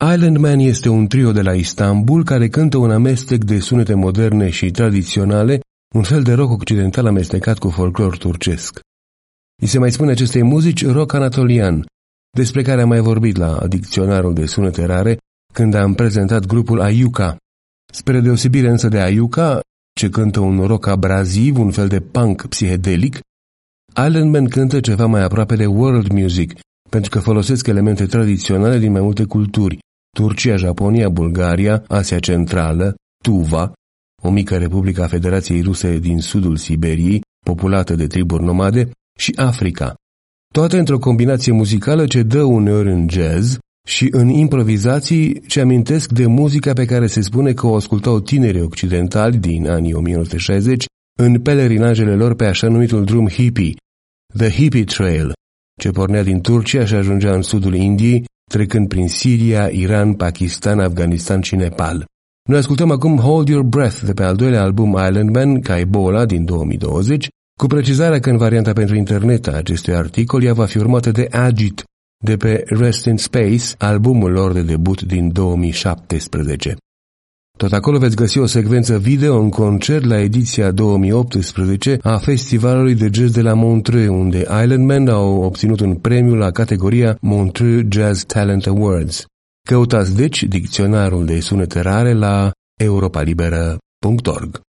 Island Man este un trio de la Istanbul care cântă un amestec de sunete moderne și tradiționale, un fel de rock occidental amestecat cu folclor turcesc. I se mai spune acestei muzici rock anatolian, despre care am mai vorbit la dicționarul de sunete rare când am prezentat grupul Ayuka. Spre deosebire însă de Ayuka, ce cântă un rock abraziv, un fel de punk psihedelic, Island Man cântă ceva mai aproape de world music, pentru că folosesc elemente tradiționale din mai multe culturi: Turcia, Japonia, Bulgaria, Asia Centrală, Tuva, o mică republică a Federației Ruse din sudul Siberiei, populată de triburi nomade, și Africa. Toate într-o combinație muzicală ce dă uneori în jazz și în improvizații ce amintesc de muzica pe care se spune că o ascultau tinerii occidentali din anii 1960 în pelerinajele lor pe așa numitul drum hippie, The Hippie Trail, ce pornea din Turcia și ajungea în sudul Indiei, trecând prin Siria, Iran, Pakistan, Afganistan și Nepal. Noi ascultăm acum Hold Your Breath de pe al doilea album Island Man, Kaibola, din 2020, cu precizarea că în varianta pentru internet a acestui articol ea va fi urmată de Agit, de pe Rest in Space, albumul lor de debut din 2017. Tot acolo veți găsi o secvență video în concert la ediția 2018 a Festivalului de Jazz de la Montreux, unde Island Man au obținut un premiu la categoria Montreux Jazz Talent Awards. Căutați deci dicționarul de sunete rare la europalibera.org.